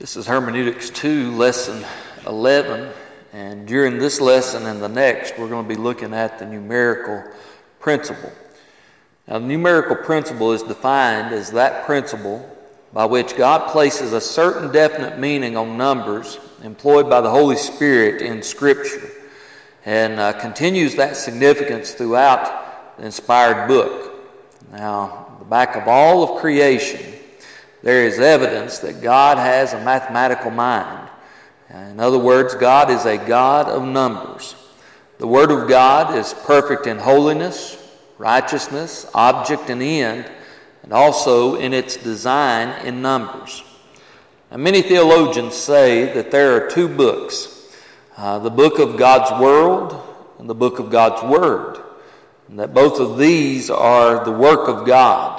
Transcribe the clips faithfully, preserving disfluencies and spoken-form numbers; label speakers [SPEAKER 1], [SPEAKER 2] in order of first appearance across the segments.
[SPEAKER 1] This is Hermeneutics two, lesson eleven, and during this lesson and the next, we're going to be looking at the numerical principle. Now, the numerical principle is defined as that principle by which God places a certain definite meaning on numbers employed by the Holy Spirit in Scripture and uh, continues that significance throughout the inspired book. Now, the back of all of creation, there is evidence that God has a mathematical mind. In other words, God is a God of numbers. The Word of God is perfect in holiness, righteousness, object and end, and also in its design in numbers. Now, many theologians say that there are two books, uh, the book of God's world and the book of God's Word, and that both of these are the work of God.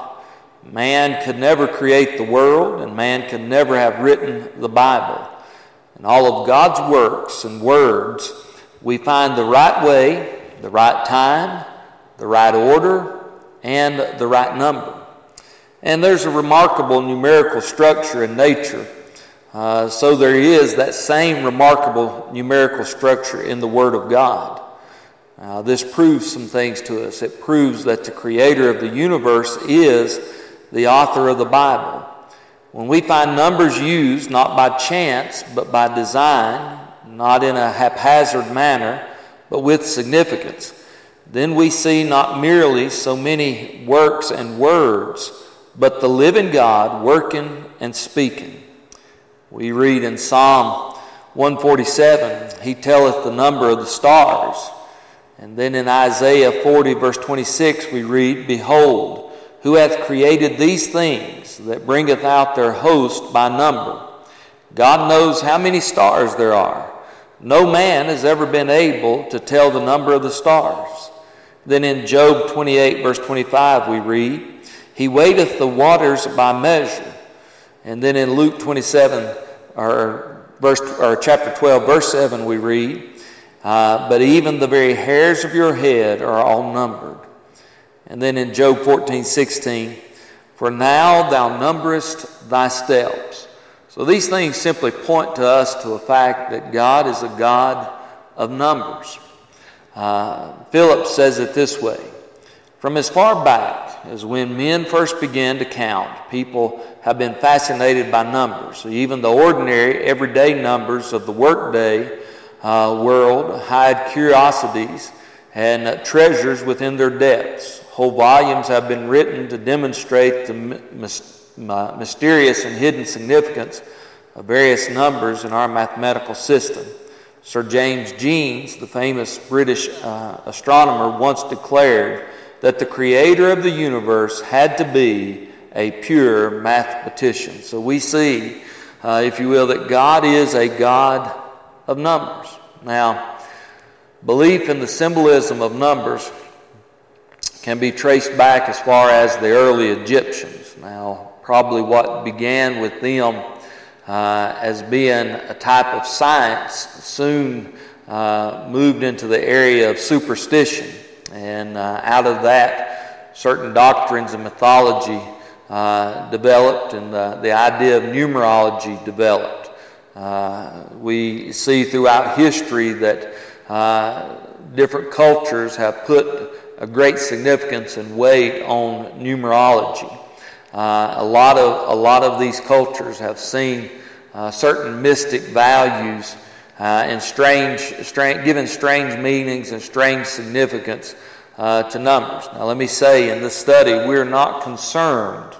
[SPEAKER 1] Man could never create the world, and man could never have written the Bible. In all of God's works and words, we find the right way, the right time, the right order, and the right number. And there's a remarkable numerical structure in nature. Uh, so there is that same remarkable numerical structure in the Word of God. Uh, this proves some things to us. It proves that the Creator of the universe is the author of the Bible. When we find numbers used not by chance but by design, not in a haphazard manner, but with significance, then we see not merely so many works and words, but the living God working and speaking. We read in Psalm one forty-seven, He telleth the number of the stars. And then in Isaiah forty verse twenty-six we read, Behold, who hath created these things, that bringeth out their host by number. God knows how many stars there are. No man has ever been able to tell the number of the stars. Then in Job twenty-eight verse twenty-five we read, He weighteth the waters by measure. And then in Luke twenty-seven, or verse, or chapter twelve verse seven we read, uh, But even the very hairs of your head are all numbered. And then in Job fourteen sixteen, For now thou numberest thy steps. So these things simply point to us to the fact that God is a God of numbers. Uh, Philip says it this way, From as far back as when men first began to count, people have been fascinated by numbers. So even the ordinary, everyday numbers of the workday uh, world hide curiosities and uh, treasures within their depths. Whole volumes have been written to demonstrate the mysterious and hidden significance of various numbers in our mathematical system. Sir James Jeans, the famous British uh, astronomer, once declared that the creator of the universe had to be a pure mathematician. So we see, uh, if you will, that God is a God of numbers. Now, belief in the symbolism of numbers can be traced back as far as the early Egyptians. Now, probably what began with them uh, as being a type of science soon uh, moved into the area of superstition. And uh, out of that, certain doctrines and mythology uh, developed, and the, the idea of numerology developed. Uh, we see throughout history that uh, different cultures have put a great significance and weight on numerology. Uh, a lot of a lot of these cultures have seen uh, certain mystic values uh, and strange, strange, given strange meanings and strange significance uh, to numbers. Now, let me say, in this study, we're not concerned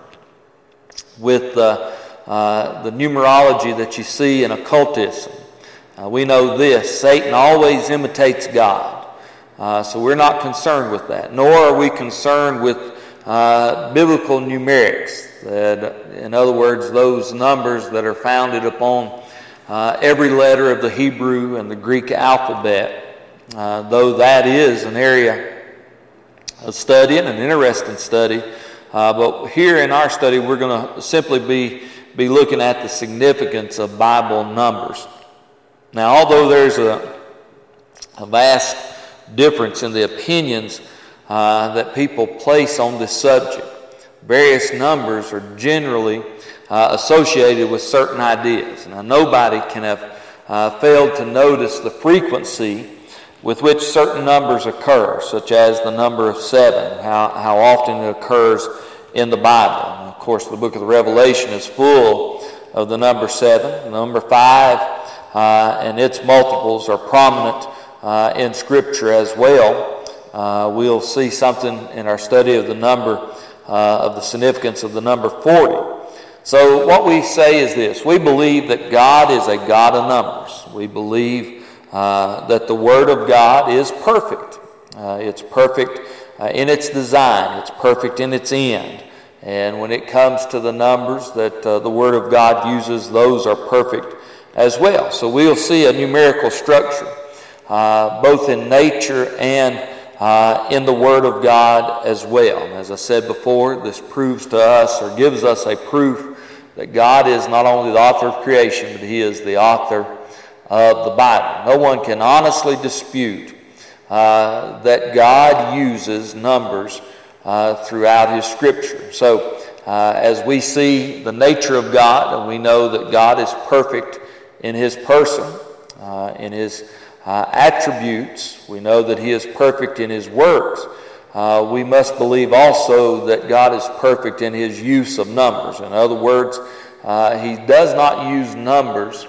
[SPEAKER 1] with the uh, the numerology that you see in occultism. Uh, we know this: Satan always imitates God. Uh, so we're not concerned with that, nor are we concerned with uh, biblical numerics. That, in other words, those numbers that are founded upon uh, every letter of the Hebrew and the Greek alphabet, uh, though that is an area of study and an interesting study. Uh, but here in our study, we're going to simply be, be looking at the significance of Bible numbers. Now, although there's a, a vast difference in the opinions uh, that people place on this subject, various numbers are generally uh, associated with certain ideas. Now, nobody can have uh, failed to notice the frequency with which certain numbers occur, such as the number of seven, how, how often it occurs in the Bible. And of course, the book of the Revelation is full of the number seven. The number five uh, and its multiples are prominent uh, in Scripture as well. Uh, we'll see something in our study of the number, uh, of the significance of the number forty. So what we say is this: we believe that God is a God of numbers. We believe Uh, that the Word of God is perfect. Uh, it's perfect uh, in its design. It's perfect in its end. And when it comes to the numbers that uh, the Word of God uses, those are perfect as well. So we'll see a numerical structure, uh, both in nature and uh, in the Word of God as well. And as I said before, this proves to us, or gives us a proof, that God is not only the author of creation, but He is the author of the Bible. No one can honestly dispute uh, that God uses numbers uh, throughout His Scripture. So uh, as we see the nature of God, and we know that God is perfect in His person, uh, in His uh, attributes, we know that He is perfect in His works, uh, we must believe also that God is perfect in His use of numbers. In other words, uh, He does not use numbers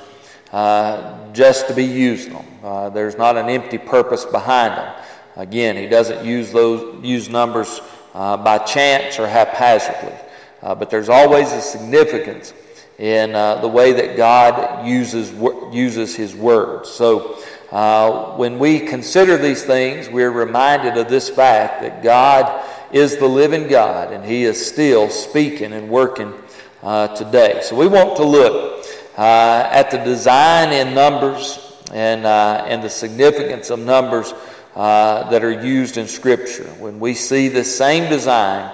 [SPEAKER 1] Uh, just to be using them. Uh, there's not an empty purpose behind them. Again, He doesn't use those use numbers uh, by chance or haphazardly. Uh, but there's always a significance in uh, the way that God uses uses His words. So uh, when we consider these things, we're reminded of this fact that God is the living God, and He is still speaking and working uh, today. So we want to look Uh, at the design in numbers and uh, and the significance of numbers uh, that are used in Scripture. When we see the same design,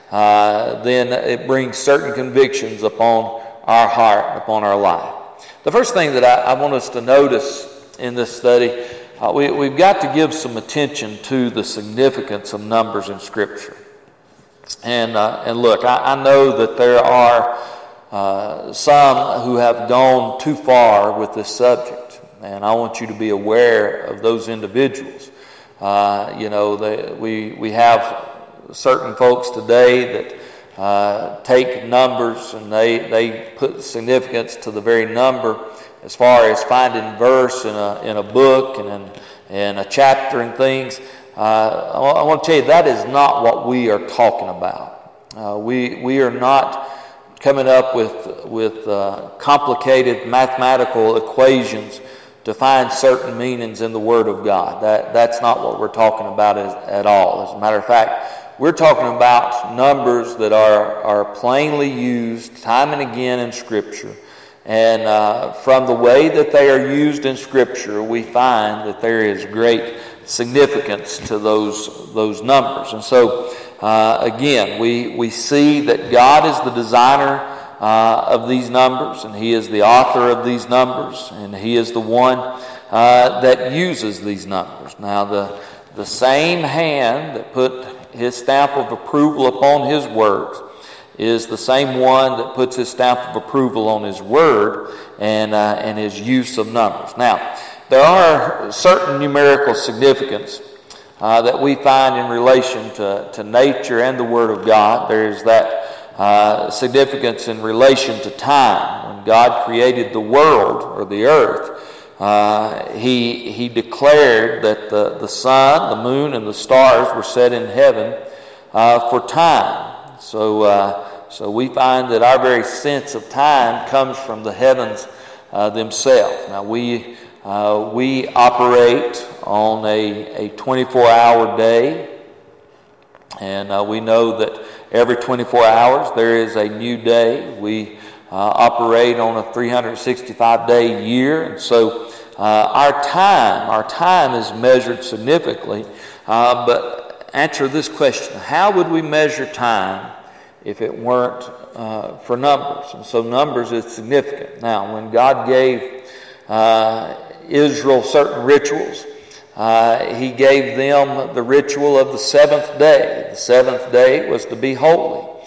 [SPEAKER 1] uh, then it brings certain convictions upon our heart, upon our life. The first thing that I, I want us to notice in this study, uh, we, we've got to give some attention to the significance of numbers in Scripture. And uh, and look, I, I know that there are Uh, some who have gone too far with this subject, and I want you to be aware of those individuals. Uh, you know, they, we we have certain folks today that uh, take numbers and they they put significance to the very number, as far as finding verse in a in a book and in, in a chapter and things. Uh, I, I want to tell you, that is not what we are talking about. Uh, we we are not coming up with with uh, complicated mathematical equations to find certain meanings in the Word of God. That that's not what we're talking about as, at all. As a matter of fact, we're talking about numbers that are are plainly used time and again in Scripture, and uh, from the way that they are used in Scripture, we find that there is great significance to those those numbers. And so. Uh, again, we, we see that God is the designer uh, of these numbers, and He is the author of these numbers, and He is the one uh, that uses these numbers. Now, the, the same hand that put His stamp of approval upon His words is the same one that puts His stamp of approval on His word and, uh, and His use of numbers. Now, there are certain numerical significance Uh, that we find in relation to, to nature and the Word of God. There is that uh, significance in relation to time. When God created the world, or the earth, uh, he, he declared that the, the sun, the moon, and the stars were set in heaven uh, for time. So, uh, so we find that our very sense of time comes from the heavens uh, themselves. Now, we Uh, we operate on a, a twenty-four hour day, and uh, we know that every twenty-four hours there is a new day. We uh, operate on a three hundred sixty-five day year, and so uh, our time, our time is measured significantly. Uh, but answer this question: how would we measure time if it weren't uh, for numbers? And so numbers is significant. Now, when God gave uh, Israel certain rituals, uh, He gave them the ritual of the seventh day. The seventh day was to be holy.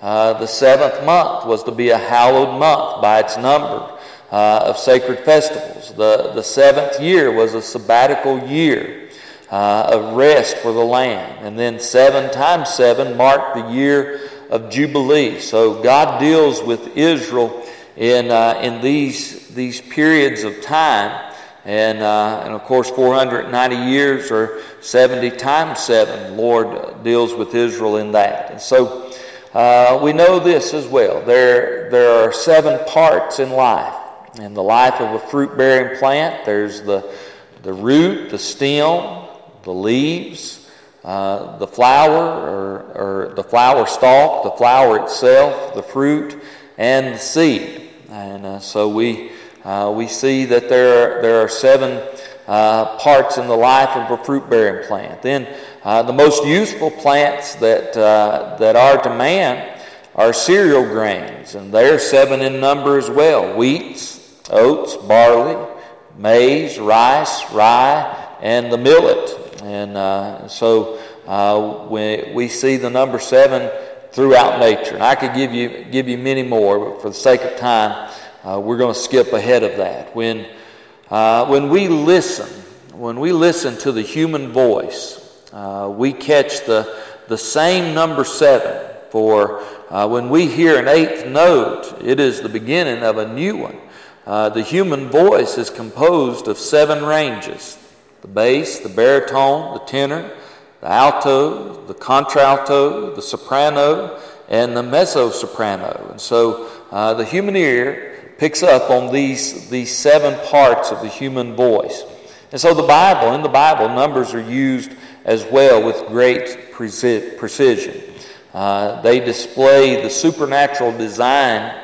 [SPEAKER 1] Uh, the seventh month was to be a hallowed month by its number uh, of sacred festivals. The, the seventh year was a sabbatical year uh, of rest for the land. And then seven times seven marked the year of Jubilee. So God deals with Israel in uh, in these these periods of time. And, uh, and of course, four hundred ninety years or seventy times seven, the Lord deals with Israel in that. And so uh, we know this as well. There, there are seven parts in life. In the life of a fruit-bearing plant, there's the, the root, the stem, the leaves, uh, the flower or, or the flower stalk, the flower itself, the fruit, and the seed. And uh, so we uh, we see that there are, there are seven uh, parts in the life of a fruit-bearing plant. Then uh, the most useful plants that uh, that are to man are cereal grains, and they're seven in number as well: wheats, oats, barley, maize, rice, rye, and the millet. And uh, so uh, we, we see the number seven throughout nature. And I could give you give you many more, but for the sake of time, uh, we're going to skip ahead of that. When uh, when we listen, when we listen to the human voice, uh, we catch the the same number seven. For uh, when we hear an eighth note, it is the beginning of a new one. Uh, the human voice is composed of seven ranges: the bass, the baritone, the tenor, the alto, the contralto, the soprano, and the mezzo-soprano. And so uh, the human ear picks up on these, these seven parts of the human voice. And so the Bible, in the Bible, numbers are used as well with great preci- precision. Uh, they display the supernatural design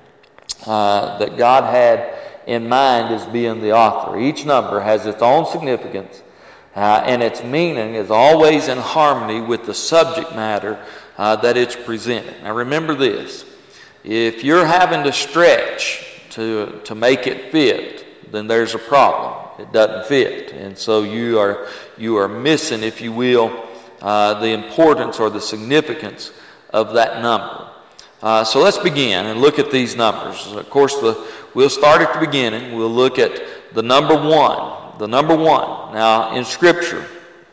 [SPEAKER 1] uh, that God had in mind as being the author. Each number has its own significance, uh, and its meaning is always in harmony with the subject matter uh, that it's presented. Now remember this: if you're having to stretch to to make it fit, then there's a problem. It doesn't fit, and so you are you are missing, if you will, uh, the importance or the significance of that number. Uh, so let's begin and look at these numbers. Of course, the, we'll start at the beginning. We'll look at the number one. The number one. Now, in Scripture,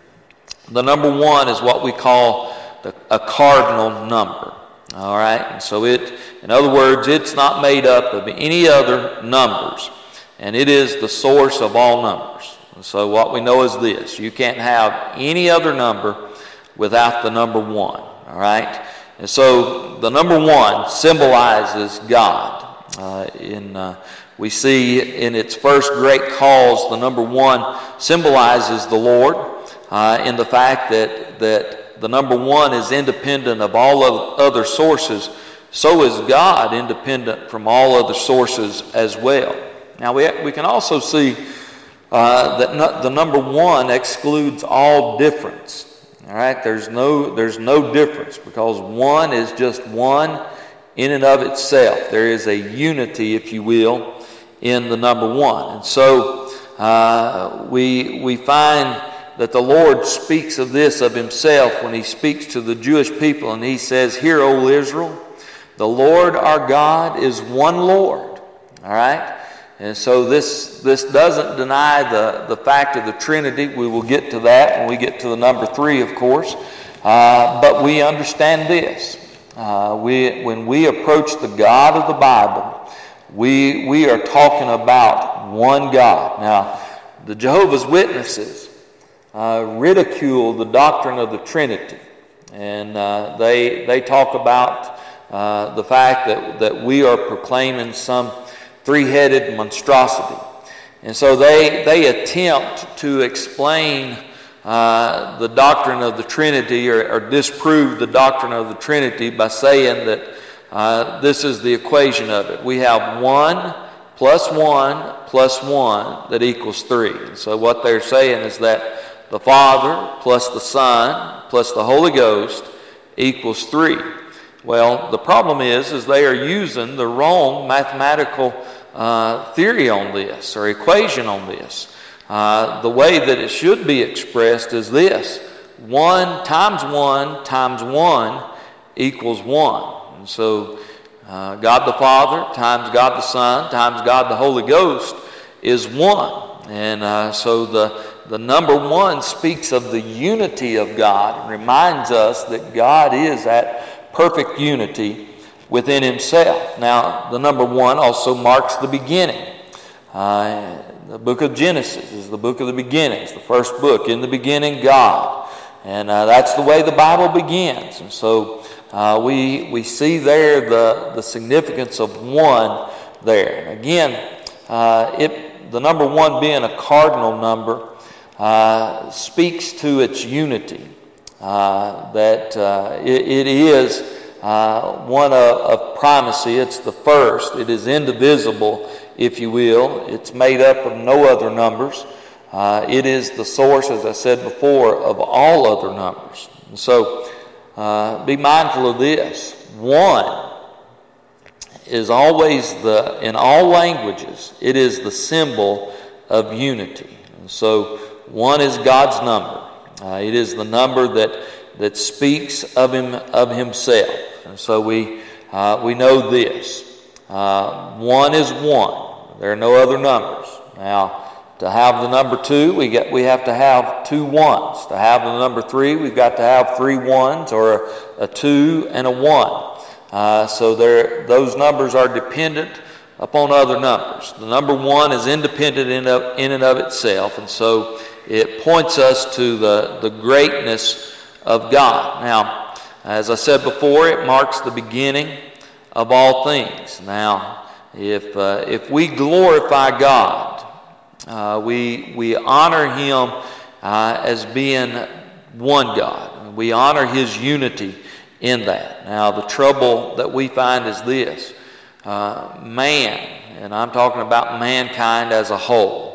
[SPEAKER 1] the number one is what we call the, a cardinal number. All right? And so it, in other words, it's not made up of any other numbers. And it is the source of all numbers. And so what we know is this: you can't have any other number without the number one. All right? And so the number one symbolizes God. Uh, in uh, we see in its first great cause, the number one symbolizes the Lord uh, in the fact that, that the number one is independent of all of other sources. So is God independent from all other sources as well. Now we, we can also see uh, that no, the number one excludes all difference. All right, there's no there's no difference, because one is just one in and of itself. There is a unity, if you will, in the number one. And so uh, we we find that the Lord speaks of this of himself when he speaks to the Jewish people, and he says, "Hear, O Israel, the Lord our God is one Lord." All right. And so this this doesn't deny the, the fact of the Trinity. We will get to that when we get to the number three, of course. Uh, but we understand this. Uh, we when we approach the God of the Bible, we we are talking about one God. Now, the Jehovah's Witnesses uh, ridicule the doctrine of the Trinity, and uh, they they talk about uh, the fact that that we are proclaiming some three-headed monstrosity. And so they they attempt to explain uh, the doctrine of the Trinity, or, or disprove the doctrine of the Trinity, by saying that uh, this is the equation of it. We have one plus one plus one that equals three. And so what they're saying is that the Father plus the Son plus the Holy Ghost equals three. Well, the problem is, is they are using the wrong mathematical uh, theory on this, or equation on this. Uh, the way that it should be expressed is this: one times one times one equals one. And so uh, God the Father times God the Son times God the Holy Ghost is one. And uh, so the, the number one speaks of the unity of God and reminds us that God is at perfect unity within himself. Now, the number one also marks the beginning. Uh, the book of Genesis is the book of the beginning. It's the first book. In the beginning, God. And uh, that's the way the Bible begins. And so uh, we we see there the, the significance of one there. And again, uh, it the number one being a cardinal number uh, speaks to its unity. Uh, that uh, it, it is uh, one of, of primacy. It's the first. It is indivisible, if you will. It's made up of no other numbers. Uh, it is the source, as I said before, of all other numbers. And so uh, be mindful of this. One is always the, in all languages, it is the symbol of unity. And so one is God's number. Uh, it is the number that, that speaks of him of himself. And so we uh, we know this. Uh, one is one. There are no other numbers. Now, to have the number two, we get we have to have two ones. To have the number three, we've got to have three ones, or a, a two and a one. Uh, so there, those numbers are dependent upon other numbers. The number one is independent in, of, in and of itself, and so it points us to the, the greatness of God. Now, as I said before, it marks the beginning of all things. Now, if uh, if we glorify God, uh, we we honor Him uh, as being one God. We honor His unity in that. Now, the trouble that we find is this: uh, man, and I'm talking about mankind as a whole.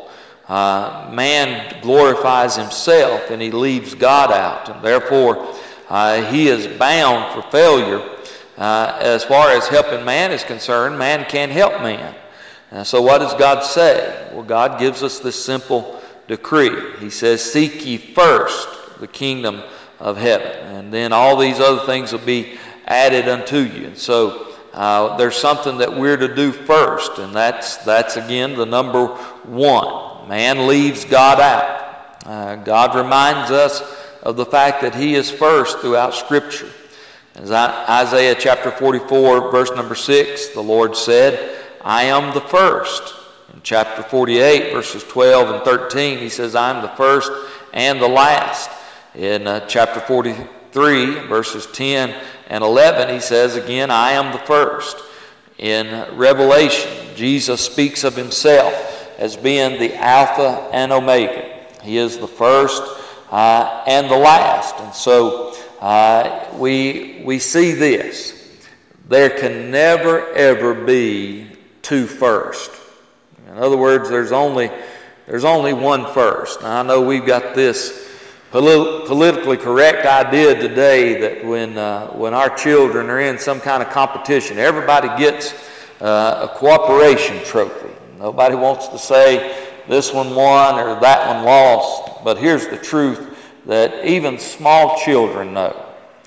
[SPEAKER 1] Uh, man glorifies himself and he leaves God out, and therefore uh, he is bound for failure. Uh, as far as helping man is concerned, man can't help man. Uh, so what does God say? Well, God gives us this simple decree. He says, "Seek ye first the kingdom of heaven, and then all these other things will be added unto you." And so uh, there's something that we're to do first, and that's that's again the number one. Man leaves God out. Uh, God reminds us of the fact that He is first throughout Scripture. As Isaiah chapter forty-four, verse number six, the Lord said, "I am the first." In chapter forty-eight, verses twelve and thirteen, He says, "I am the first and the last." In uh, chapter forty-three, verses ten and eleven, He says again, "I am the first." In Revelation, Jesus speaks of Himself as being the Alpha and Omega. He is the first uh, and the last. And so uh, we we see this. There can never, ever be two first. In other words, there's only there's only one first. Now, I know we've got this polit- politically correct idea today that when uh, when our children are in some kind of competition, everybody gets uh, a cooperation trophy. Nobody wants to say this one won or that one lost. But here's the truth that even small children know.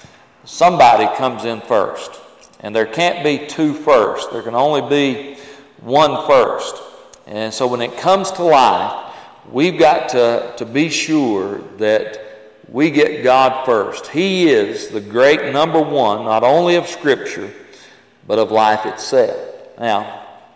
[SPEAKER 1] Somebody comes in first. And there can't be two first. There can only be one first. And so when it comes to life, we've got to, to be sure that we get God first. He is the great number one, not only of Scripture, but of life itself. Now,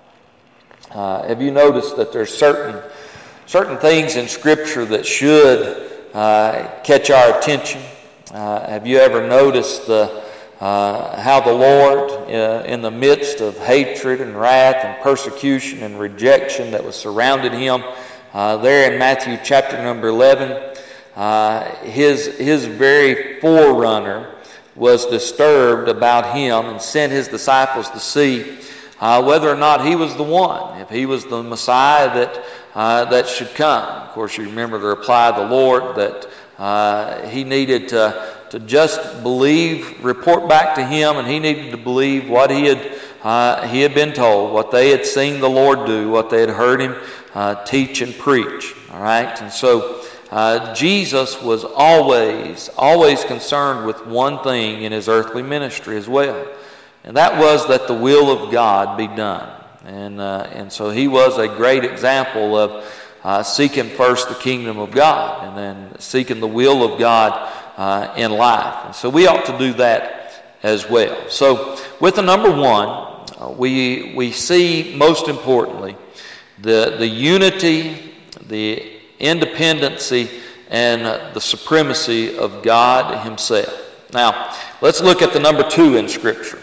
[SPEAKER 1] Uh, have you noticed that there's certain certain things in Scripture that should uh, catch our attention? Uh, have you ever noticed the uh, how the Lord, uh, in the midst of hatred and wrath and persecution and rejection that was surrounded Him, uh, there in Matthew chapter number eleven, uh, his his very forerunner was disturbed about Him and sent His disciples to see Uh, whether or not He was the one, if He was the Messiah that uh, that should come. Of course, you remember the reply of the Lord that uh, He needed to, to just believe, report back to Him, and He needed to believe what He had uh, He had been told, what they had seen the Lord do, what they had heard Him uh, teach and preach. All right, and so uh, Jesus was always, always concerned with one thing in His earthly ministry as well. and that was that the will of God be done. And uh, and so he was a great example of uh, seeking first the kingdom of God, and then seeking the will of God uh, in life. And so we ought to do that as well. So with the number one, uh, we we see most importantly the the unity, the independency, and uh, the supremacy of God himself. Now, let's look at the number two in Scripture.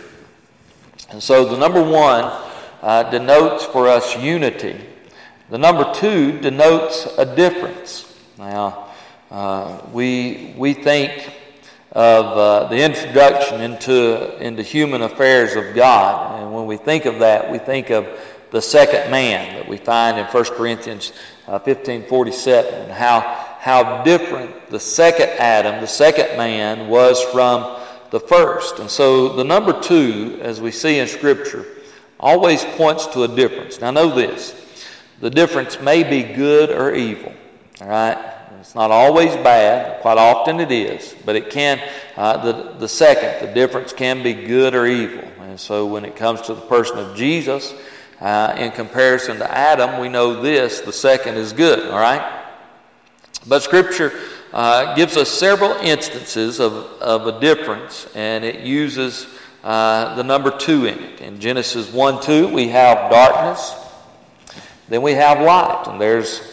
[SPEAKER 1] And so the number one uh, denotes for us unity. The number two denotes a difference. Now, uh, we we think of uh, the introduction into, into human affairs of God. And when we think of that, we think of the second man that we find in First Corinthians uh, fifteen forty-seven, and how, how different the second Adam, the second man, was from the first. And so the number two, as we see in Scripture, always points to a difference. Now know this, the difference may be good or evil, all right? It's not always bad, quite often it is, but it can, uh, the, the second, the difference can be good or evil. And so when it comes to the person of Jesus, uh, in comparison to Adam, we know this, the second is good, all right? But Scripture uh, gives us several instances of, of a difference, and it uses uh, the number two in it. In Genesis one two, we have darkness, then we have light, and there's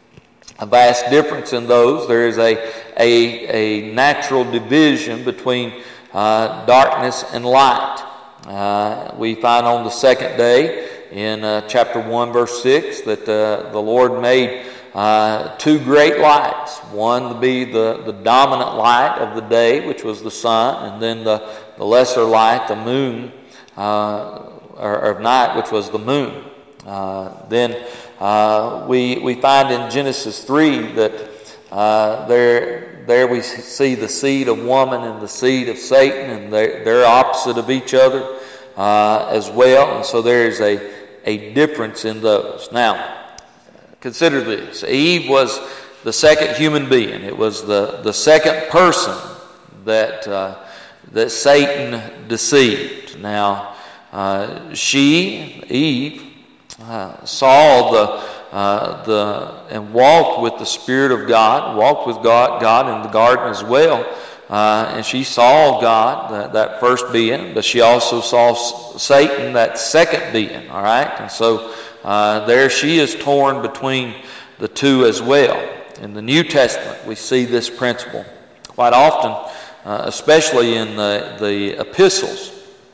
[SPEAKER 1] a vast difference in those. There is a, a, a natural division between uh, darkness and light. Uh, we find on the second day in uh, chapter one, verse six, that uh, the Lord made uh, two great lights. One to be the, the dominant light of the day, which was the sun, and then the, the lesser light, the moon, uh, or, or night, which was the moon. Uh, then uh, we we find in Genesis three that uh, there there we see the seed of woman and the seed of Satan, and they're, they're opposite of each other uh, as well. And so there is a a difference in those. Now, consider this: Eve was the second human being. It was the the second person that uh, that Satan deceived. Now, uh, she, Eve, Uh, saw the uh, the and walked with the Spirit of God, walked with God, God in the garden as well, uh, and she saw God, that, that first being, but she also saw Satan, that second being. All right, and so uh, there she is torn between the two as well. In the New Testament, we see this principle quite often, uh, especially in the the epistles.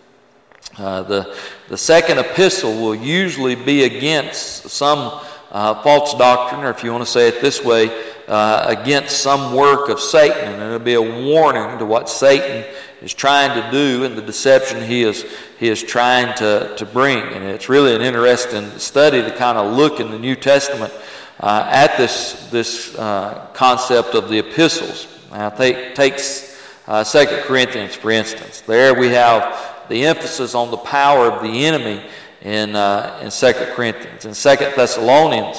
[SPEAKER 1] Uh, the the second epistle will usually be against some uh, false doctrine, or if you want to say it this way, uh, against some work of Satan, and it'll be a warning to what Satan is trying to do and the deception he is he is trying to to bring. And it's really an interesting study to kind of look in the New Testament uh, at this this uh, concept of the epistles. Now, take takes uh, Second Corinthians, for instance. There we have the emphasis on the power of the enemy in uh, in Second Corinthians. In Second Thessalonians,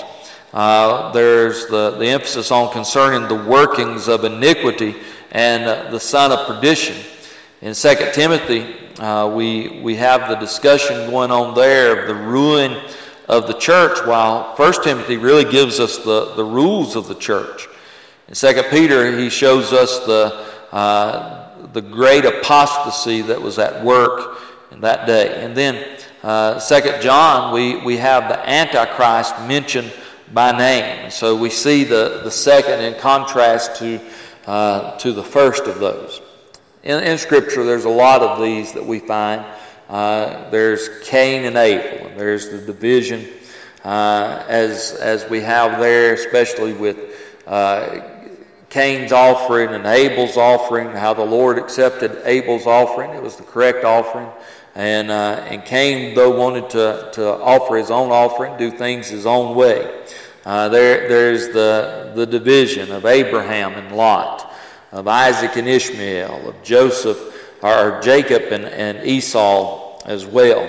[SPEAKER 1] uh, there's the, the emphasis on concerning the workings of iniquity and uh, the son of perdition. In Second Timothy, uh, we we have the discussion going on there of the ruin of the church, while First Timothy really gives us the, the rules of the church. In Second Peter, he shows us the uh, the great apostasy that was at work in that day. And then uh, Second John, we, we have the Antichrist mentioned by name. And so we see the, the second in contrast to uh, to the first of those. In, in Scripture, there's a lot of these that we find. Uh, there's Cain and Abel, and there's the division uh, as as we have there, especially with uh, Cain's offering and Abel's offering, how the Lord accepted Abel's offering. It was the correct offering. And uh, and Cain, though, wanted to, to offer his own offering, do things his own way. Uh, there There's the, the division of Abraham and Lot, of Isaac and Ishmael, of Joseph, or Jacob and, and Esau as well.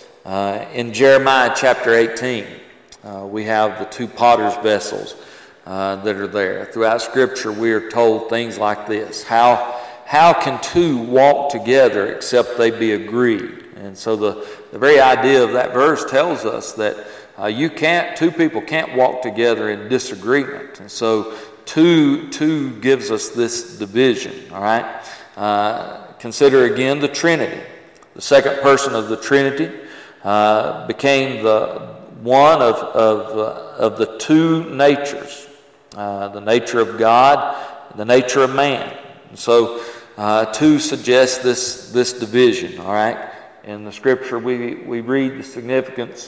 [SPEAKER 1] Uh, in Jeremiah chapter eighteen, uh, we have the two potter's vessels Uh, that are there. Throughout Scripture, we are told things like this: How how can two walk together except they be agreed? And so the, the very idea of that verse tells us that uh, you can't, two people can't walk together in disagreement. And so two, two gives us this division, all right? Uh, consider again the Trinity. The second person of the Trinity uh, became the one of, of, uh, of the two natures, uh, the nature of God, the nature of man. And so uh, two suggests this, this division, all right? In the scripture, we, we read the significance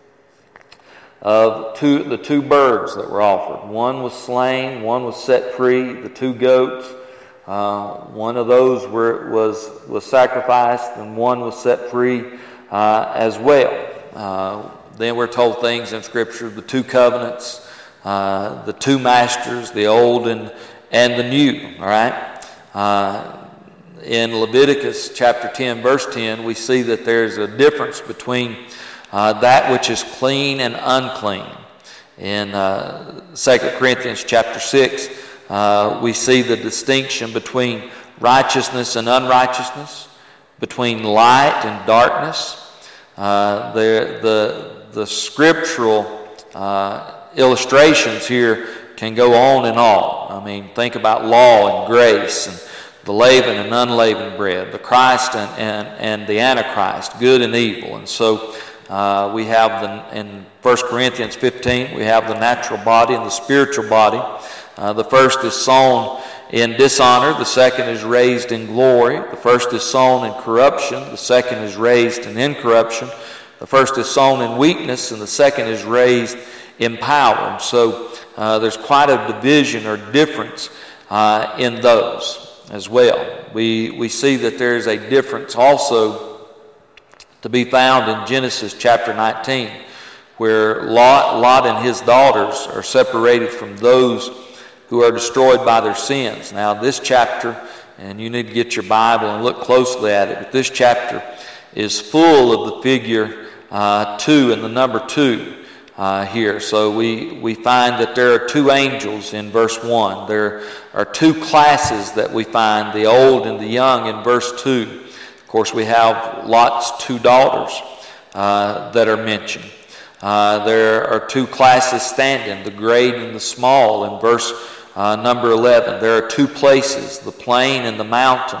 [SPEAKER 1] of two, the two birds that were offered. One was slain, one was set free, the two goats. Uh, one of those were, was, was sacrificed, and one was set free uh, as well. Uh, then we're told things in Scripture, the two covenants, uh, the two masters, the old and, and the new, all right? Uh, in Leviticus chapter ten, verse ten, we see that there's a difference between uh, that which is clean and unclean. In uh, Second Corinthians chapter six, uh, we see the distinction between righteousness and unrighteousness, between light and darkness. Uh, the, the, the scriptural uh, illustrations here can go on and on. I mean, think about law and grace, and the leavened and unleavened bread, the Christ and, and, and the Antichrist, good and evil. And so uh, we have, the, in First Corinthians fifteen, we have the natural body and the spiritual body. Uh, the first is sown in dishonor, the second is raised in glory. The first is sown in corruption, the second is raised in incorruption. The first is sown in weakness, and the second is raised in power. And so uh, there's quite a division or difference uh, in those as well. We, we see that there's a difference also to be found in Genesis chapter nineteen, where Lot, Lot and his daughters are separated from those who are destroyed by their sins. Now this chapter, and you need to get your Bible and look closely at it, but this chapter is full of the figure uh, two and the number two uh, here. So we, we find that there are two angels in verse one. There are two classes that we find, the old and the young, in verse two. Of course, we have Lot's two daughters uh, that are mentioned. Uh, there are two classes standing, the great and the small, in verse uh, number eleven. There are two places, the plain and the mountain.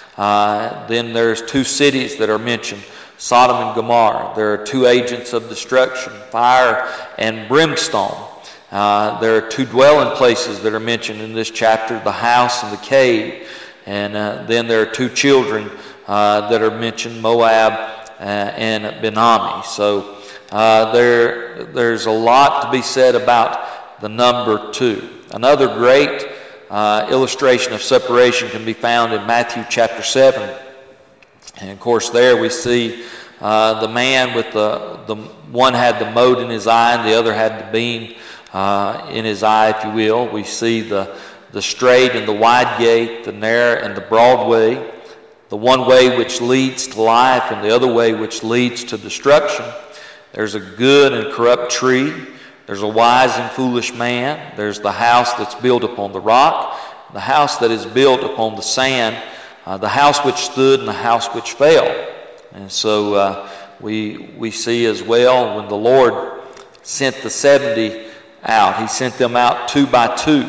[SPEAKER 1] Uh, then there's two cities that are mentioned, Sodom and Gomorrah. There are two agents of destruction, fire and brimstone. Uh, there are two dwelling places that are mentioned in this chapter, the house and the cave. And uh, then there are two children uh, that are mentioned, Moab uh, and Ben-Ami. So uh, there, there's a lot to be said about the number two. Another great uh, illustration of separation can be found in Matthew chapter seven. And of course there we see uh, the man with the, the one had the mote in his eye and the other had the beam uh, in his eye, if you will. We see the, the straight and the wide gate, the narrow and the broad way, the one way which leads to life and the other way which leads to destruction. There's a good and corrupt tree. There's a wise and foolish man. There's the house that's built upon the rock, the house that is built upon the sand, uh, the house which stood and the house which fell. And so uh, we we see as well when the Lord sent the seventy out, He sent them out two by two.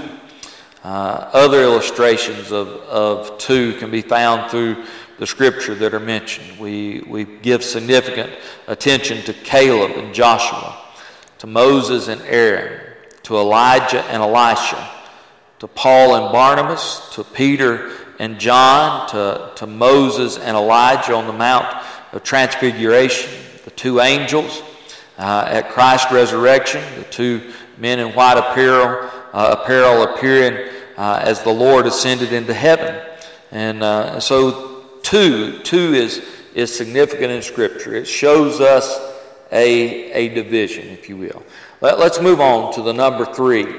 [SPEAKER 1] Uh, other illustrations of, of two can be found through the Scripture that are mentioned. We, we give significant attention to Caleb and Joshua, to Moses and Aaron, to Elijah and Elisha, to Paul and Barnabas, to Peter and John, to, to Moses and Elijah on the Mount of Transfiguration, the two angels uh, at Christ's resurrection, the two men in white apparel, uh, apparel appearing uh, as the Lord ascended into heaven. And uh, so two, two is, is significant in Scripture. It shows us A, a division, if you will. Let, let's move on to the number three.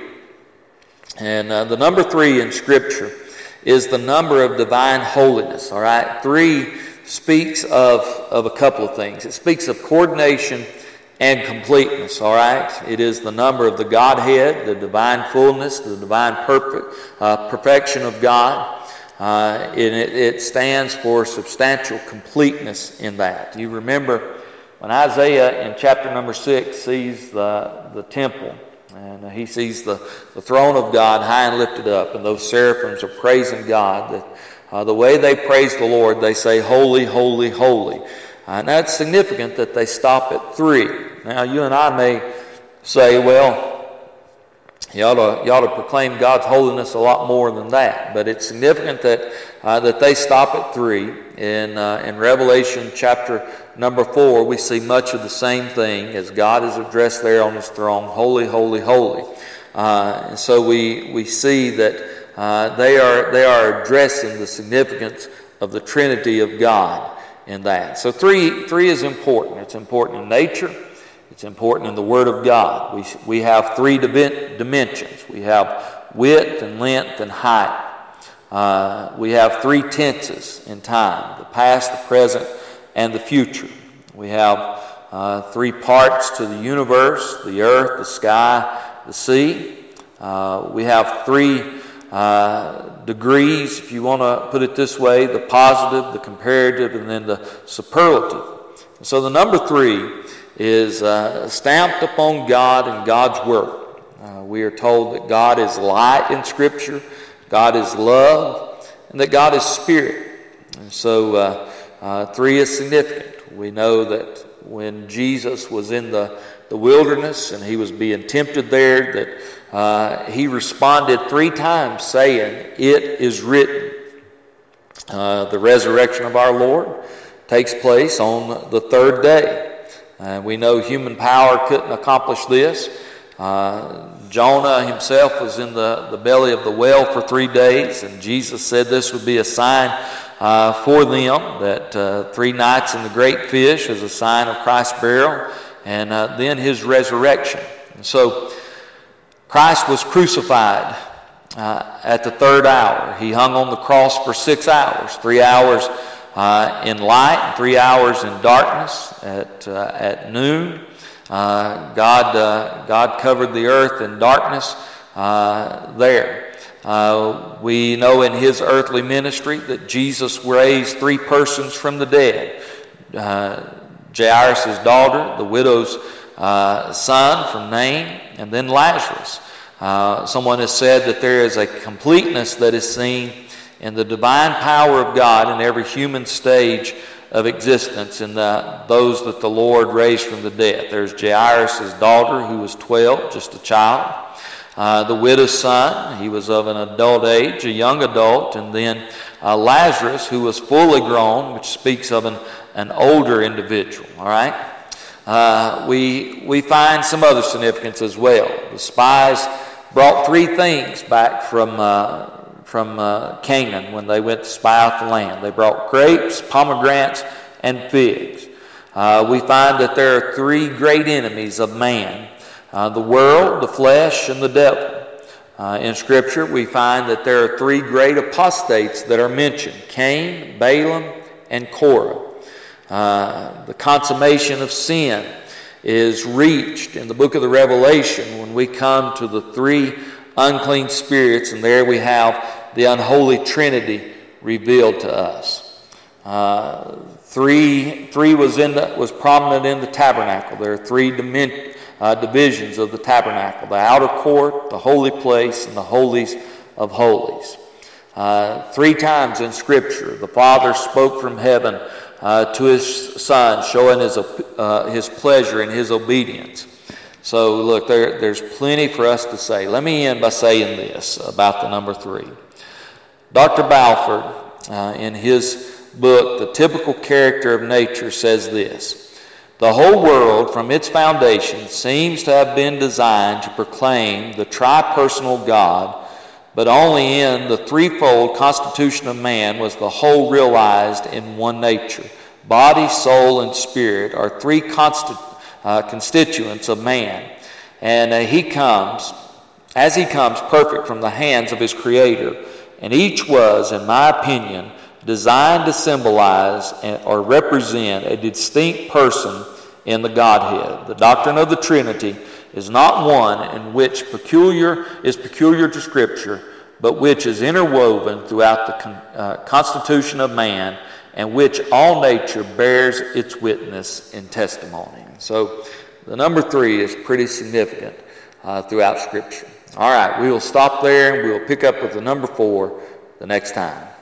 [SPEAKER 1] And uh, the number three in Scripture is the number of divine holiness, all right? Three speaks of, of a couple of things. It speaks of coordination and completeness, all right? It is the number of the Godhead, the divine fullness, the divine perfect, uh, perfection of God. Uh, it, it stands for substantial completeness in that. You remember when Isaiah in chapter number six sees the, the temple, and he sees the, the throne of God high and lifted up, and those seraphims are praising God. That uh, the way they praise the Lord, they say, "Holy, holy, holy." Uh, now it's significant that they stop at three. Now you and I may say, well, you ought to, you ought to proclaim God's holiness a lot more than that. But it's significant that uh, that they stop at three. In, uh, in Revelation chapter number four, we see much of the same thing as God is addressed there on his throne, holy, holy, holy. Uh, and so we, we see that uh, they are they are addressing the significance of the Trinity of God in that. So three, three is important. It's important in nature. It's important in the Word of God. We, we have three dimensions. We have width and length and height. Uh, we have three tenses in time: the past, the present, and the future. We have uh, three parts to the universe: the earth, the sky, the sea. Uh, we have three uh, degrees, if you want to put it this way: the positive, the comparative, and then the superlative. So the number three is uh, stamped upon God and God's Word. Uh, we are told that God is light in Scripture, God is love, and that God is Spirit. And so uh, uh, three is significant. We know that when Jesus was in the, the wilderness and he was being tempted there, that uh, he responded three times saying, "It is written." Uh, the resurrection of our Lord takes place on the third day. Uh, we know human power couldn't accomplish this. Uh, Jonah himself was in the, the belly of the whale for three days, and Jesus said this would be a sign uh, for them, that uh, three nights in the great fish is a sign of Christ's burial, and uh, then his resurrection. And so Christ was crucified uh, at the third hour. He hung on the cross for six hours, three hours Uh, in light, and three hours in darkness. At uh, at noon, uh, God uh, God covered the earth in darkness uh, there. Uh, we know in his earthly ministry that Jesus raised three persons from the dead: uh, Jairus' daughter, the widow's uh, son from Nain, and then Lazarus. Uh, someone has said that there is a completeness that is seen in the divine power of God in every human stage of existence, and the, those that the Lord raised from the dead. There's Jairus' daughter, who was twelve, just a child. Uh, the widow's son, he was of an adult age, a young adult. And then uh, Lazarus, who was fully grown, which speaks of an, an older individual. All right? Uh, we, we find some other significance as well. The spies brought three things back from uh, from uh, Canaan when they went to spy out the land. They brought grapes, pomegranates, and figs. Uh, we find that there are three great enemies of man: uh, the world, the flesh, and the devil. Uh, in Scripture, we find that there are three great apostates that are mentioned: Cain, Balaam, and Korah. Uh, the consummation of sin is reached in the book of the Revelation when we come to the three unclean spirits, and there we have the unholy Trinity revealed to us. Uh, three three was in the, was prominent in the tabernacle. There are three dimen, uh, divisions of the tabernacle: the outer court, the holy place, and the holies of holies. Uh, three times in Scripture, the Father spoke from heaven uh, to his Son, showing his uh, his pleasure and his obedience. So look, there, there's plenty for us to say. Let me end by saying this about the number three. Doctor Balfour, uh, in his book, The Typical Character of Nature, says this: "The whole world, from its foundation, seems to have been designed to proclaim the tri-personal God, but only in the threefold constitution of man was the whole realized in one nature. Body, soul, and spirit are three constitutions Uh, constituents of man, and uh, he comes, as he comes perfect from the hands of his Creator, and each was, in my opinion, designed to symbolize or represent a distinct person in the Godhead. The doctrine of the Trinity is not one in which peculiar is peculiar to Scripture, but which is interwoven throughout the con- uh, constitution of man, and which all nature bears its witness in testimony. So the number three is pretty significant uh, throughout Scripture. All right, we will stop there and we'll pick up with the number four the next time.